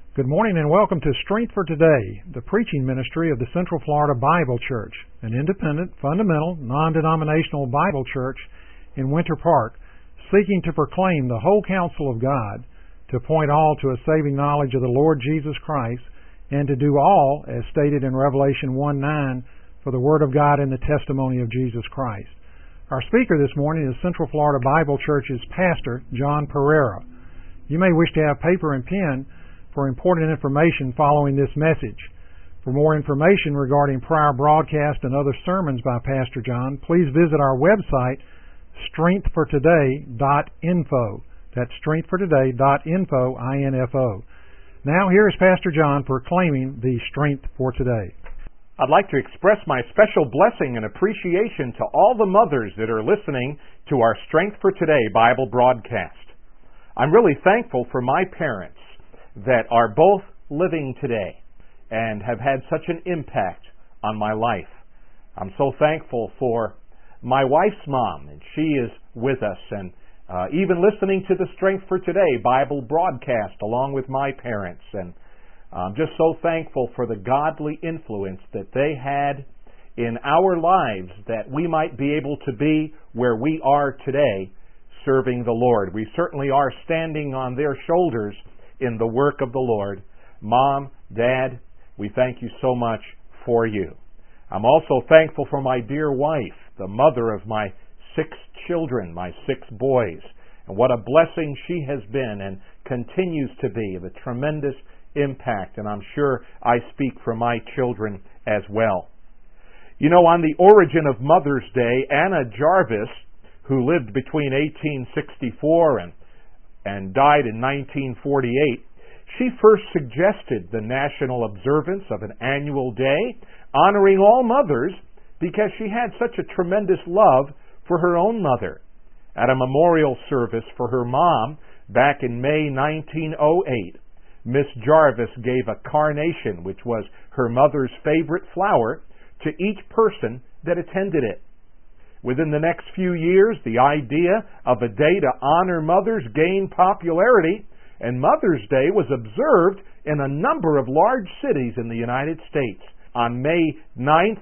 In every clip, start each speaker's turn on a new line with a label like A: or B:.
A: Good morning and welcome to Strength for Today, the preaching ministry of the Central Florida Bible Church, an independent, fundamental, non-denominational Bible church in Winter Park, seeking to proclaim the whole counsel of God, to point all to a saving knowledge of the Lord Jesus Christ, and to do all, as stated in Revelation 1:9, for the Word of God and the testimony of Jesus Christ. Our speaker this morning is Central Florida Bible Church's pastor, John Pereira. You may wish to have paper and pen for important information following this message. For more information regarding prior broadcast and other sermons by Pastor John, please visit our website, strengthfortoday.info. That's strengthfortoday.info, I-N-F-O. Now here is Pastor John proclaiming the Strength for Today.
B: I'd like to express my special blessing and appreciation to all the mothers that are listening to our Strength for Today Bible broadcast. I'm really thankful for my parents that are both living today and have had such an impact on my life. I'm so thankful for my wife's mom, and she is with us, and even listening to the Strength for Today Bible broadcast along with my parents. And I'm just so thankful for the godly influence that they had in our lives that we might be able to be where we are today serving the Lord. We certainly are standing on their shoulders in the work of the Lord. Mom, Dad, we thank you so much for you. I'm also thankful for my dear wife, the mother of my 6 children, my 6 boys, and what a blessing she has been and continues to be, the tremendous impact, and I'm sure I speak for my children as well. You know, on the origin of Mother's Day, Anna Jarvis, who lived between 1864 and died in 1948, she first suggested the national observance of an annual day honoring all mothers because she had such a tremendous love for her own mother. At a memorial service for her mom back in May 1908, Miss Jarvis gave a carnation, which was her mother's favorite flower, to each person that attended it. Within the next few years, the idea of a day to honor mothers gained popularity, and Mother's Day was observed in a number of large cities in the United States. On May 9,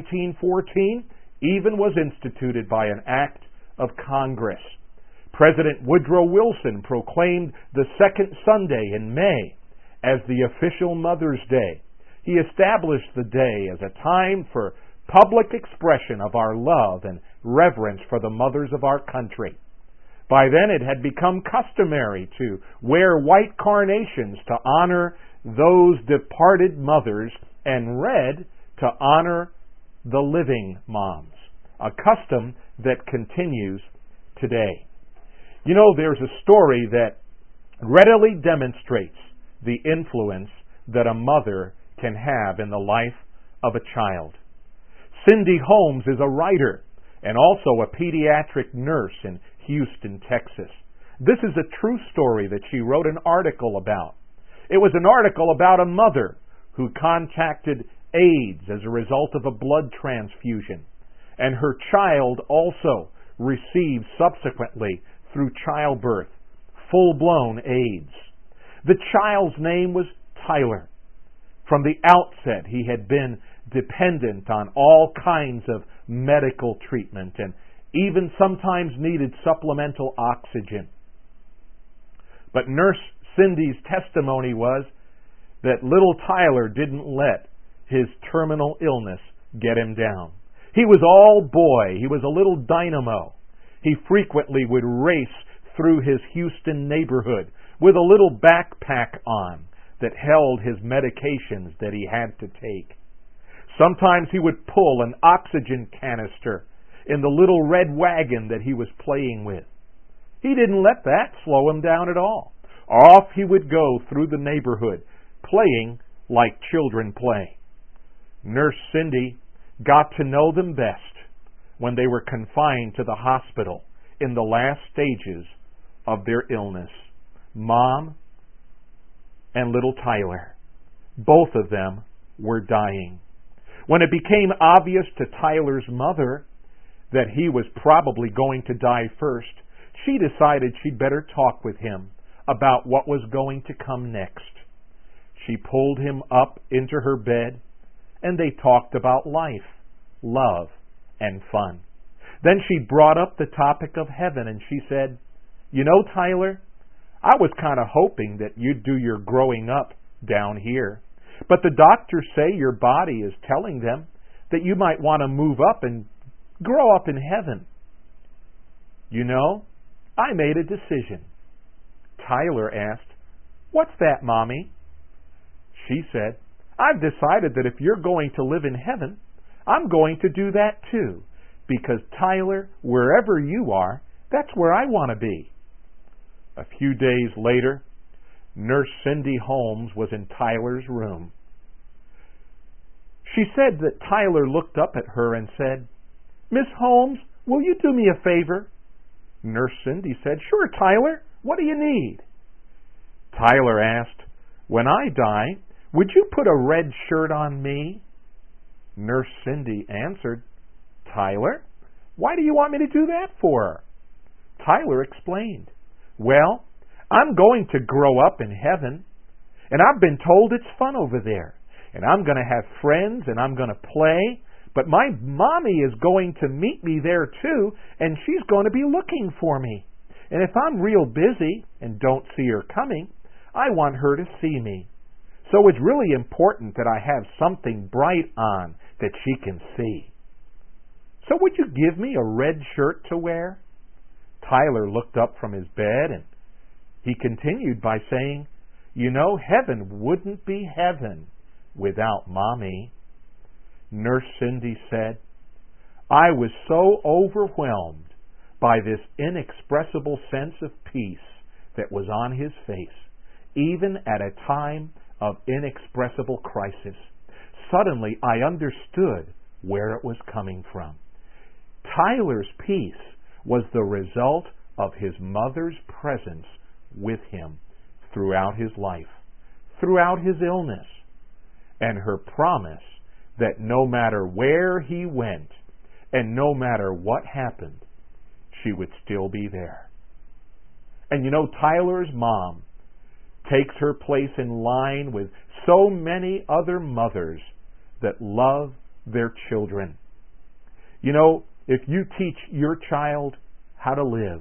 B: 1914, even was instituted by an act of Congress. President Woodrow Wilson proclaimed the second Sunday in May as the official Mother's Day. He established the day as a time for public expression of our love and reverence for the mothers of our country. By then it had become customary to wear white carnations to honor those departed mothers and red to honor the living moms, a custom that continues today. You know, there's a story that readily demonstrates the influence that a mother can have in the life of a child. Cindy Holmes is a writer and also a pediatric nurse in Houston, Texas. This is a true story that she wrote an article about. It was an article about a mother who contracted AIDS as a result of a blood transfusion, and her child also received subsequently through childbirth full-blown AIDS. The child's name was Tyler. From the outset, he had been dependent on all kinds of medical treatment and even sometimes needed supplemental oxygen. But Nurse Cindy's testimony was that little Tyler didn't let his terminal illness get him down. He was all boy. He was a little dynamo. He frequently would race through his Houston neighborhood with a little backpack on that held his medications that he had to take. Sometimes he would pull an oxygen canister in the little red wagon that he was playing with. He didn't let that slow him down at all. Off he would go through the neighborhood, playing like children play. Nurse Cindy got to know them best when they were confined to the hospital in the last stages of their illness. Mom and little Tyler, both of them were dying. When it became obvious to Tyler's mother that he was probably going to die first, she decided she'd better talk with him about what was going to come next. She pulled him up into her bed, and they talked about life, love, and fun. Then she brought up the topic of heaven, and she said, "You know, Tyler, I was kind of hoping that you'd do your growing up down here. But the doctors say your body is telling them that you might want to move up and grow up in heaven." "You know, I made a decision." Tyler asked, "What's that, Mommy?" She said, "I've decided that if you're going to live in heaven, I'm going to do that too. Because, Tyler, wherever you are, that's where I want to be." A few days later, Nurse Cindy Holmes was in Tyler's room. She said that Tyler looked up at her and said, "Miss Holmes, will you do me a favor?" Nurse Cindy said, "Sure, Tyler. What do you need?" Tyler asked, "When I die, would you put a red shirt on me?" Nurse Cindy answered, "Tyler, why do you want me to do that for?" Tyler explained, "Well, I'm going to grow up in heaven, and I've been told it's fun over there, and I'm going to have friends, and I'm going to play, but my mommy is going to meet me there too, and she's going to be looking for me. And if I'm real busy and don't see her coming, I want her to see me. So it's really important that I have something bright on that she can see. So would you give me a red shirt to wear?" Tyler looked up from his bed and he continued by saying, "You know, heaven wouldn't be heaven without Mommy." Nurse Cindy said, "I was so overwhelmed by this inexpressible sense of peace that was on his face, even at a time of inexpressible crisis. Suddenly I understood where it was coming from. Tyler's peace was the result of his mother's presence with him throughout his life, throughout his illness, and her promise that no matter where he went and no matter what happened, she would still be there." And you know, Tyler's mom takes her place in line with so many other mothers that love their children. You know, if you teach your child how to live,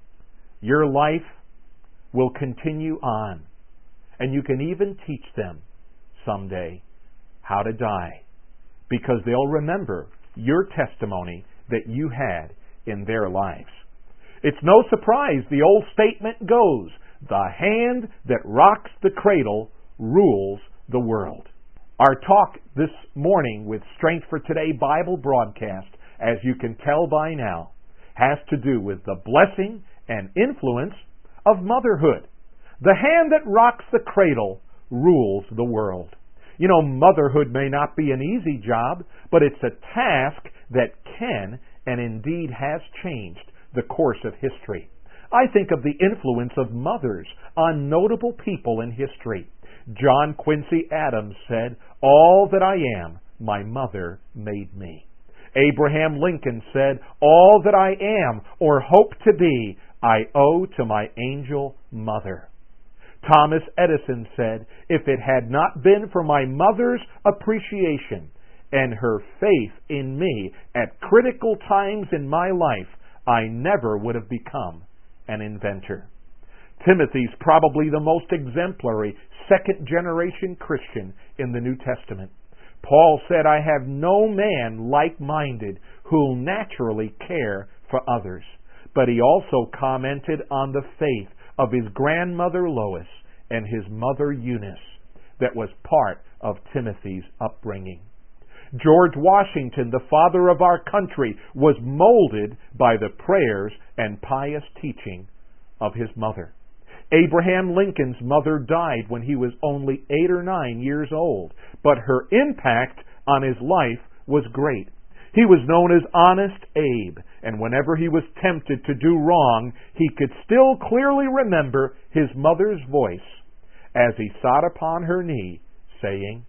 B: your life will continue on, and you can even teach them someday how to die, because they'll remember your testimony that you had in their lives. It's no surprise the old statement goes, "The hand that rocks the cradle rules the world." Our talk this morning with Strength for Today Bible broadcast, as you can tell by now, has to do with the blessing and influence of motherhood. The hand that rocks the cradle rules the world. You know, motherhood may not be an easy job, but it's a task that can and indeed has changed the course of history. I think of the influence of mothers on notable people in history. John Quincy Adams said, "All that I am, my mother made me." Abraham Lincoln said, "All that I am or hope to be, I owe to my angel mother." Thomas Edison said, "If it had not been for my mother's appreciation and her faith in me at critical times in my life, I never would have become an inventor." Timothy's probably the most exemplary second-generation Christian in the New Testament. Paul said, "I have no man like-minded who'll naturally care for others." But he also commented on the faith of his grandmother Lois and his mother Eunice that was part of Timothy's upbringing. George Washington, the father of our country, was molded by the prayers and pious teaching of his mother. Abraham Lincoln's mother died when he was only 8 or 9 years old, but her impact on his life was great. He was known as Honest Abe, and whenever he was tempted to do wrong, he could still clearly remember his mother's voice as he sat upon her knee, saying,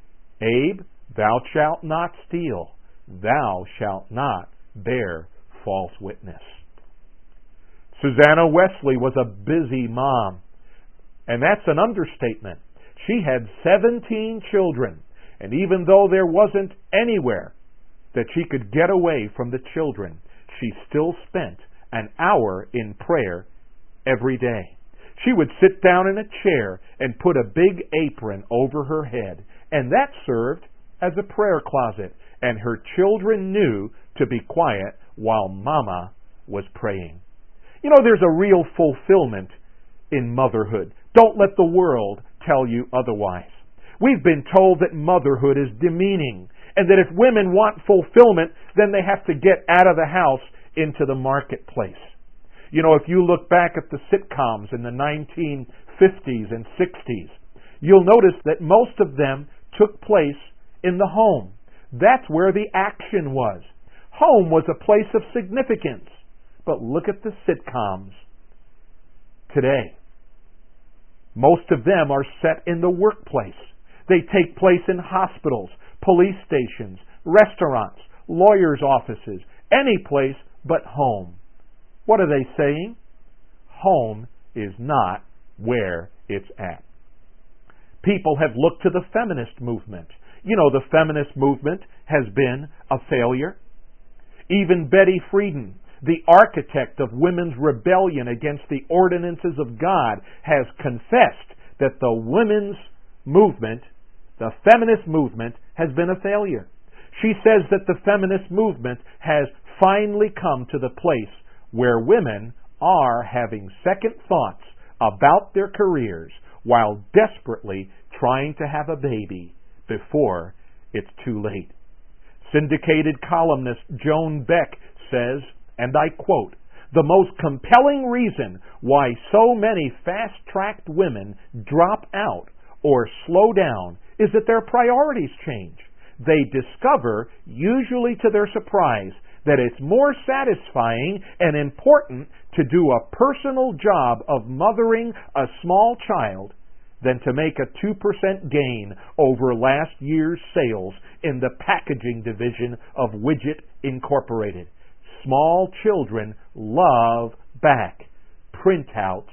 B: "Abe, thou shalt not steal, thou shalt not bear false witness." Susanna Wesley was a busy mom, and that's an understatement. She had 17 children, and even though there wasn't anywhere that she could get away from the children, she still spent an hour in prayer every day. She would sit down in a chair and put a big apron over her head, and that served as a prayer closet, and her children knew to be quiet while Mama was praying. You know, there's a real fulfillment in motherhood. Don't let the world tell you otherwise. We've been told that motherhood is demeaning, and that if women want fulfillment, then they have to get out of the house into the marketplace. You know, if you look back at the sitcoms in the 1950s and 60s, you'll notice that most of them took place in the home. That's where the action was. Home was a place of significance. But look at the sitcoms today. Most of them are set in the workplace. They take place in hospitals, police stations, restaurants, lawyers' offices, any place but home. What are they saying? Home is not where it's at. People have looked to the feminist movement. You know, the feminist movement has been a failure. Even Betty Friedan, the architect of women's rebellion against the ordinances of God, has confessed that the women's movement, the feminist movement, has been a failure. She says that the feminist movement has finally come to the place where women are having second thoughts about their careers while desperately trying to have a baby before it's too late. Syndicated columnist Joan Beck says, and I quote, "The most compelling reason why so many fast-tracked women drop out or slow down is that their priorities change. They discover, usually to their surprise, that it's more satisfying and important to do a personal job of mothering a small child than to make a 2% gain over last year's sales in the packaging division of Widget Incorporated. Small children love back. Printouts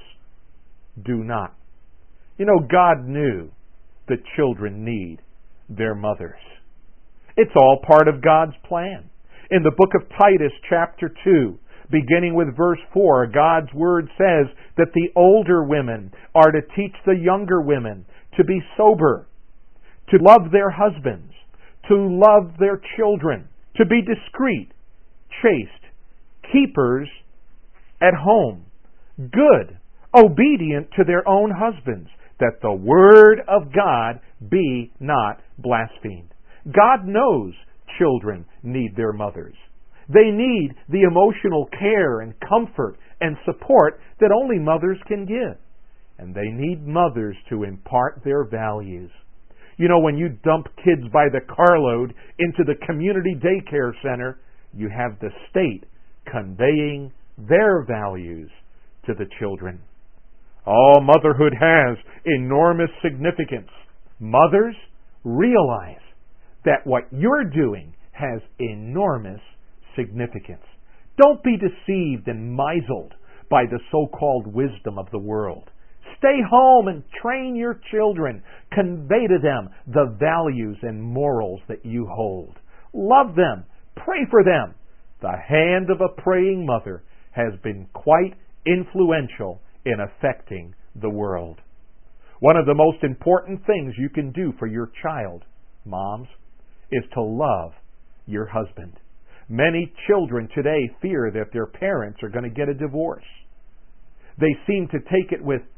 B: do not." You know, God knew the children need their mothers. It's all part of God's plan. In the book of Titus, chapter 2, beginning with verse 4, God's Word says that the older women are to teach the younger women to be sober, to love their husbands, to love their children, to be discreet, chaste, keepers at home, good, obedient to their own husbands, that the Word of God be not blasphemed. God knows children need their mothers. They need the emotional care and comfort and support that only mothers can give. And they need mothers to impart their values. You know, when you dump kids by the carload into the community daycare center, you have the state conveying their values to the children. Oh, motherhood has enormous significance. Mothers, realize that what you're doing has enormous significance. Don't be deceived and misled by the so-called wisdom of the world. Stay home and train your children. Convey to them the values and morals that you hold. Love them. Pray for them. The hand of a praying mother has been quite influential in affecting the world. One of the most important things you can do for your child, moms, is to love your husband. Many children today fear that their parents are going to get a divorce. They seem to take it with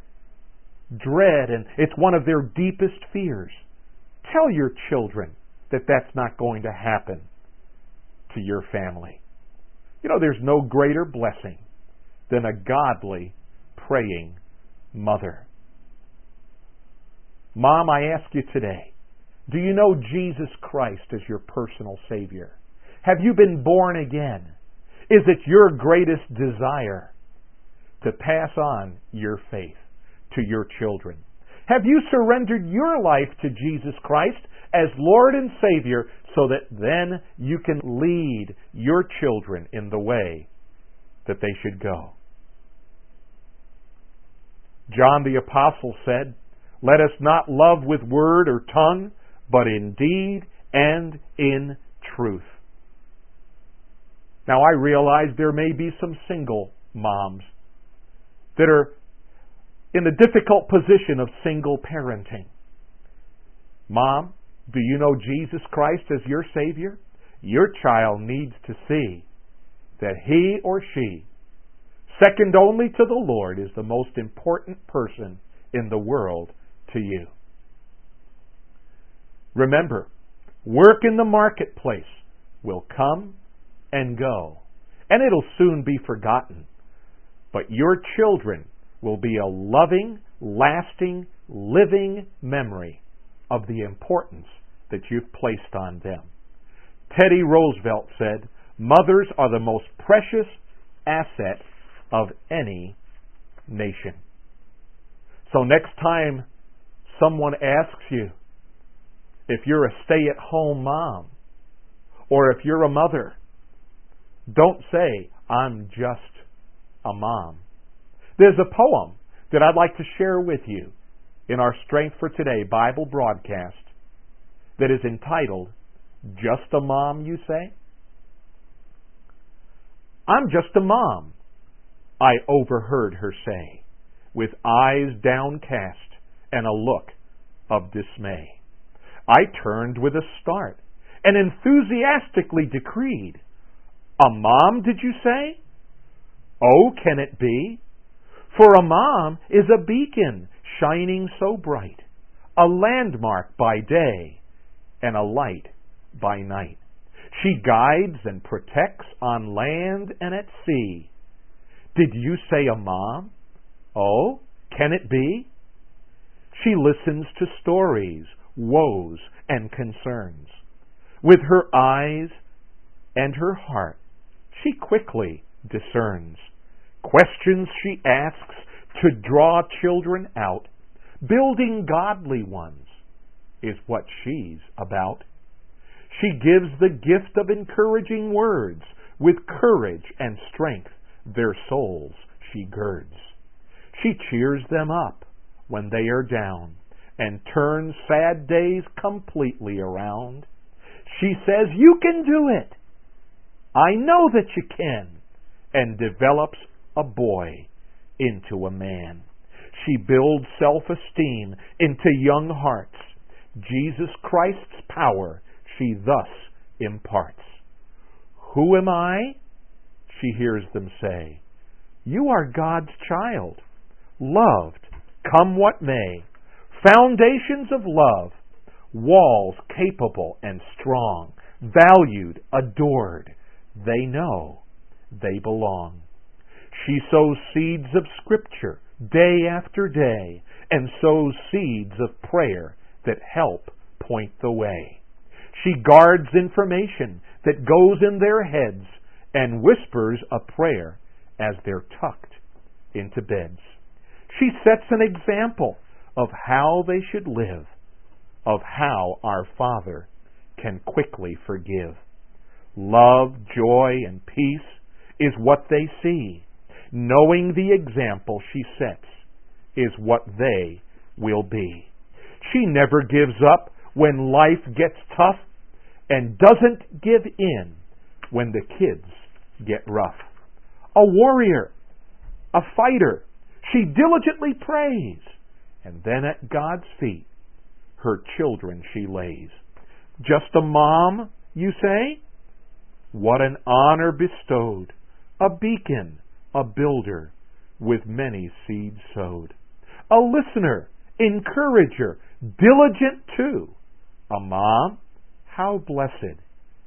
B: dread, and it's one of their deepest fears. Tell your children that that's not going to happen to your family. You know, there's no greater blessing than a godly, praying mother. Mom, I ask you today, do you know Jesus Christ as your personal Savior? Have you been born again? Is it your greatest desire to pass on your faith to your children? Have you surrendered your life to Jesus Christ as Lord and Savior so that then you can lead your children in the way that they should go? John the Apostle said, Let us not love with word or tongue, but in deed and in truth. Now I realize there may be some single moms that are in the difficult position of single parenting. Mom, do you know Jesus Christ as your Savior? Your child needs to see that he or she, second only to the Lord, is the most important person in the world to you. Remember, work in the marketplace will come and go, and it'll soon be forgotten. But your children will be a loving, lasting, living memory of the importance that you've placed on them. Teddy Roosevelt said, "Mothers are the most precious asset of any nation." So next time someone asks you if you're a stay-at-home mom or if you're a mother, don't say, "I'm just a mom." There's a poem that I'd like to share with you in our Strength for Today Bible broadcast that is entitled, "Just a Mom, You Say?" "I'm just a mom," I overheard her say, with eyes downcast and a look of dismay. I turned with a start and enthusiastically decreed, "A mom, did you say? Oh, can it be? For a mom is a beacon shining so bright, a landmark by day and a light by night. She guides and protects on land and at sea. Did you say a mom? Oh, can it be? She listens to stories, woes, and concerns. With her eyes and her heart, she quickly discerns. Questions she asks to draw children out. Building godly ones is what she's about. She gives the gift of encouraging words. With courage and strength their souls she girds. She cheers them up when they are down and turns sad days completely around. She says, "You can do it. I know that you can," and develops a boy into a man. She builds self-esteem into young hearts. Jesus Christ's power she thus imparts. "Who am I?" she hears them say. "You are God's child, loved, come what may. Foundations of love, walls capable and strong, valued, adored. They know they belong." She sows seeds of Scripture day after day, and sows seeds of prayer that help point the way. She guards information that goes in their heads and whispers a prayer as they're tucked into beds. She sets an example of how they should live, of how our Father can quickly forgive. Love, joy, and peace is what they see. Knowing the example she sets is what they will be. She never gives up when life gets tough and doesn't give in when the kids get rough. A warrior, a fighter, she diligently prays, and then at God's feet her children she lays. Just a mom, you say? What an honor bestowed, a beacon, a builder, with many seeds sowed. A listener, encourager, diligent too. A mom, how blessed.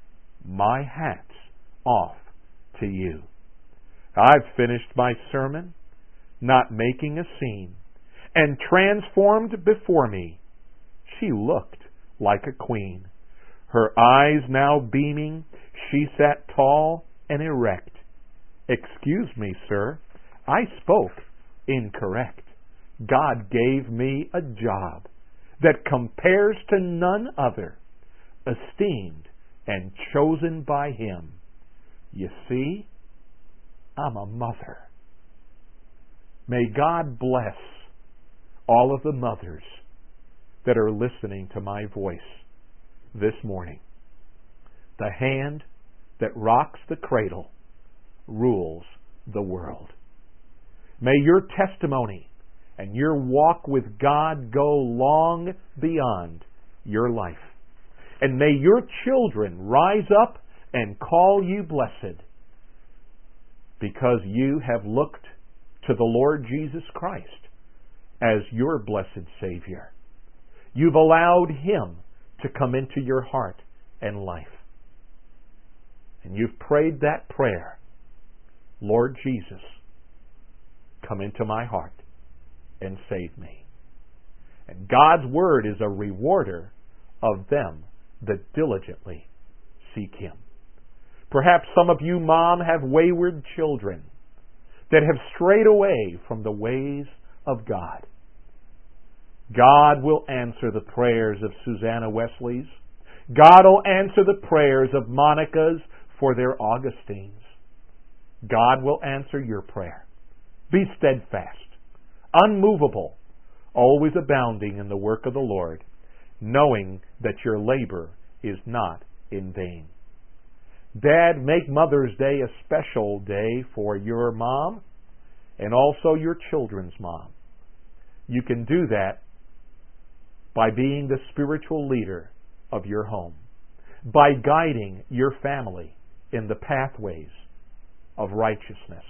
B: My hat's off to you. I've finished my sermon, not making a scene, and transformed before me, she looked like a queen. Her eyes now beaming, she sat tall and erect. Excuse me, sir, I spoke incorrect. God gave me a job that compares to none other, esteemed and chosen by Him. You see, I'm a mother. May God bless all of the mothers that are listening to my voice this morning. The hand that rocks the cradle rules the world. May your testimony and your walk with God go long beyond your life. And may your children rise up and call you blessed, because you have looked to the Lord Jesus Christ as your blessed Savior. You've allowed Him to come into your heart and life. And you've prayed that prayer, Lord Jesus, come into my heart and save me. And God's Word is a rewarder of them that diligently seek Him. Perhaps some of you, Mom, have wayward children that have strayed away from the ways of God. God will answer the prayers of Susanna Wesley's. God will answer the prayers of Monica's for their Augustines. God will answer your prayer. Be steadfast, unmovable, always abounding in the work of the Lord, knowing that your labor is not in vain. Dad, make Mother's Day a special day for your mom and also your children's mom. You can do that by being the spiritual leader of your home, by guiding your family in the pathways of righteousness,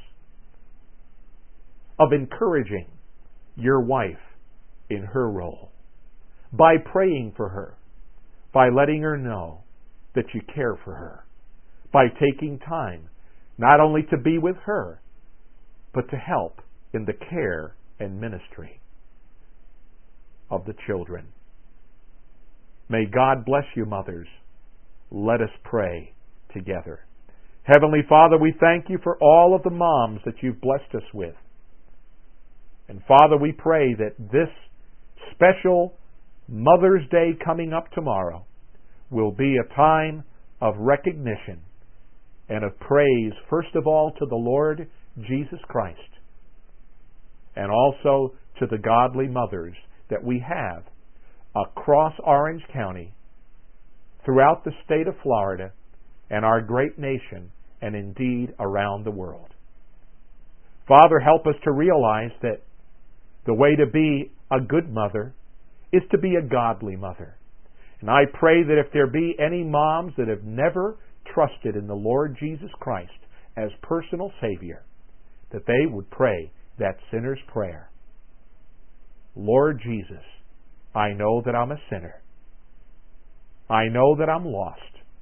B: of encouraging your wife in her role, by praying for her, by letting her know that you care for her, by taking time not only to be with her, but to help in the care and ministry of the children. May God bless you, mothers. Let us pray together. Heavenly Father, we thank you for all of the moms that you've blessed us with. And Father, we pray that this special Mother's Day coming up tomorrow will be a time of recognition and of praise, first of all, to the Lord Jesus Christ, and also to the godly mothers that we have across Orange County, throughout the state of Florida, and our great nation, and indeed around the world. Father, help us to realize that the way to be a good mother is to be a godly mother. And I pray that if there be any moms that have never trusted in the Lord Jesus Christ as personal Savior, that they would pray that sinner's prayer. Lord Jesus, I know that I'm a sinner. I know that I'm lost.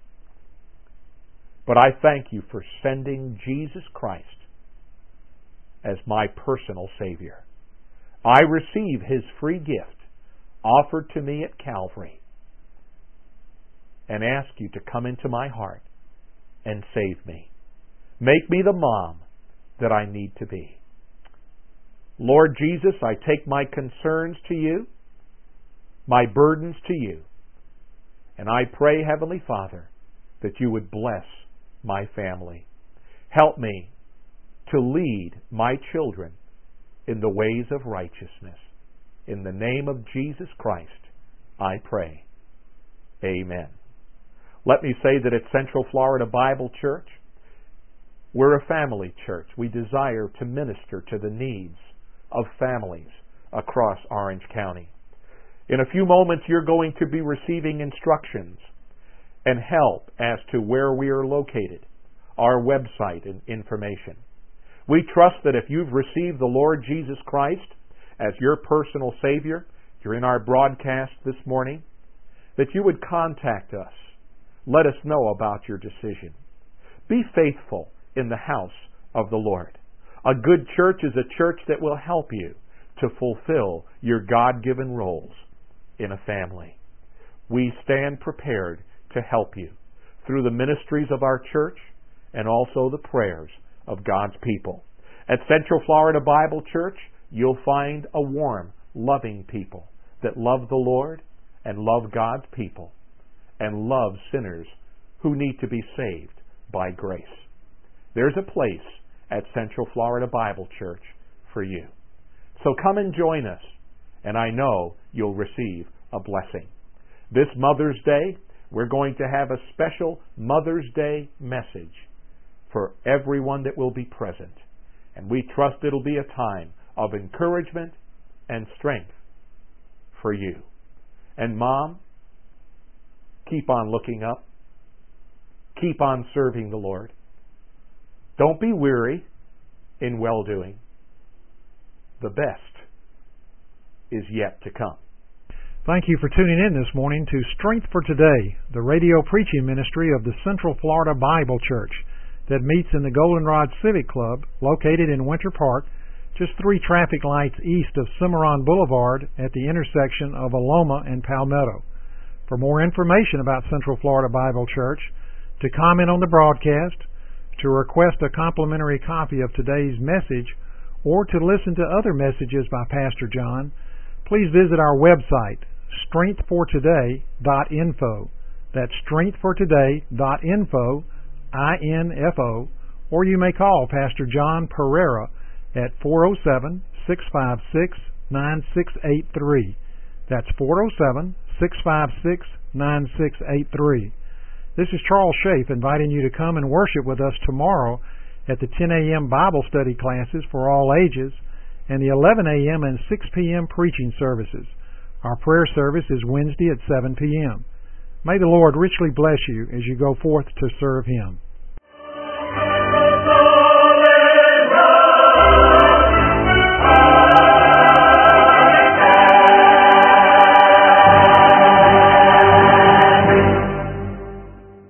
B: But I thank you for sending Jesus Christ as my personal Savior. I receive His free gift offered to me at Calvary and ask you to come into my heart and save me. Make me the mom that I need to be. Lord Jesus, I take my concerns to you, my burdens to you, and I pray, Heavenly Father, that you would bless my family. Help me to lead my children in the ways of righteousness. In the name of Jesus Christ, I pray. Amen. Let me say that at Central Florida Bible Church, we're a family church. We desire to minister to the needs of families across Orange County. In a few moments, you're going to be receiving instructions and help as to where we are located, our website and information. We trust that if you've received the Lord Jesus Christ as your personal Savior during our broadcast this morning, that you would contact us. Let us know about your decision. Be faithful in the house of the Lord. A good church is a church that will help you to fulfill your God-given roles in a family. We stand prepared to help you through the ministries of our church and also the prayers of God's people. At Central Florida Bible Church, you'll find a warm, loving people that love the Lord and love God's people and love sinners who need to be saved by grace. There's a place at Central Florida Bible Church for you. So come and join us, and I know you'll receive a blessing. This Mother's Day, we're going to have a special Mother's Day message for everyone that will be present. And we trust it'll be a time of encouragement and strength for you. And Mom, keep on looking up. Keep on serving the Lord. Don't be weary in well-doing. The best is yet to come.
A: Thank you for tuning in this morning to Strength for Today, the radio preaching ministry of the Central Florida Bible Church that meets in the Goldenrod Civic Club located in Winter Park, just 3 traffic lights east of Cimarron Boulevard at the intersection of Aloma and Palmetto. For more information about Central Florida Bible Church, to comment on the broadcast, to request a complimentary copy of today's message, or to listen to other messages by Pastor John, please visit our website, strengthfortoday.info. That's strengthfortoday.info, I-N-F-O, or you may call Pastor John Pereira at 407-656-9683. That's 407-656-9683. This is Charles Schaaf inviting you to come and worship with us tomorrow at the 10 a.m. Bible study classes for all ages and the 11 a.m. and 6 p.m. preaching services. Our prayer service is Wednesday at 7 p.m. May the Lord richly bless you as you go forth to serve Him.